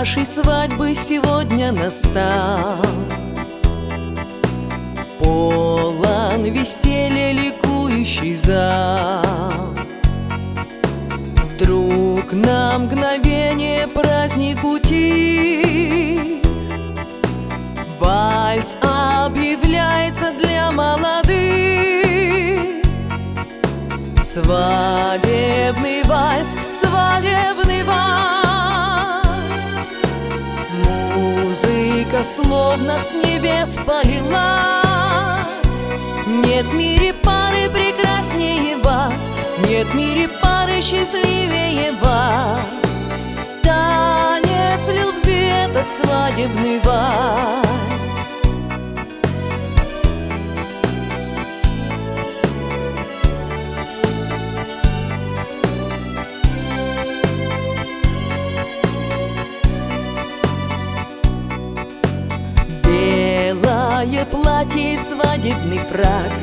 вашей свадьбы сегодня настал, полон веселья ликующий зал. Вдруг на мгновение праздник утих, вальс объявляется для молодых. Свадебный вальс, свадебный вальс. Музыка словно с небес полилась. Нет в мире пары прекраснее вас, нет в мире пары счастливее вас. Танец любви — этот свадебный вальс. Белое платье и свадебный фрак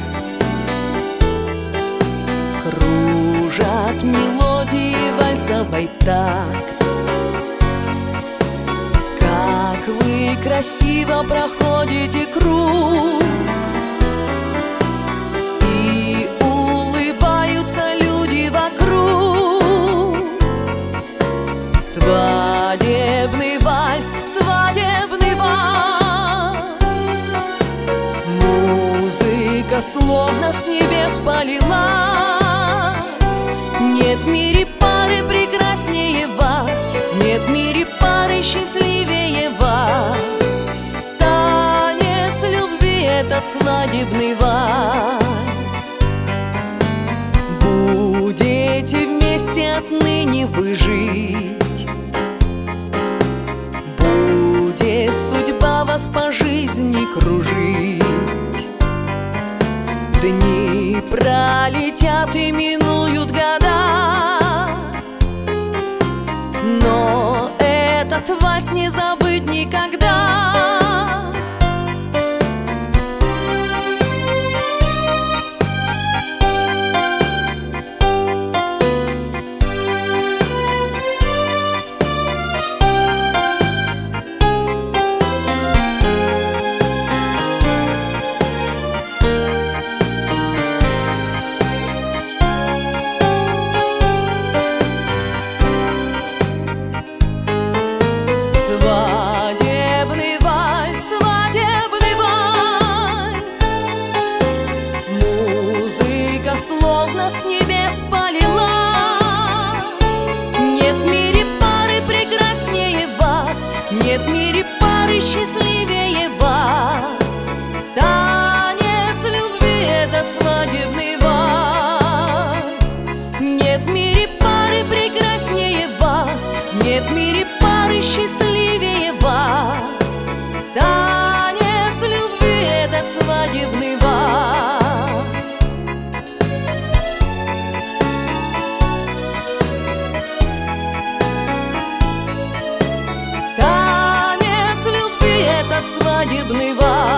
кружат мелодии вальсовой такт. Как вы красиво проходите круг, и улыбаются люди вокруг. Свадебный вальс, свадебный вальс. Музыка словно с небес полилась. Нет в мире пары прекраснее вас, нет в мире пары счастливее вас. Танец любви — этот свадебный вальс. Будете вместе отныне вы жить, будет судьба вас по жизни кружить. Дни пролетят и минуют года, но этот вальс не забыть никогда. Свадебный вальс, свадебный вальс. Музыка словно с небес полилась. Нет в мире пары прекраснее вас, нет в мире пары счастливее вас. Танец любви — этот свадебный вальс. Нет в мире пары прекраснее вас, нет в мире пары счастливее вас. Танец любви — этот свадебный вальс. Танец любви — этот свадебный вальс.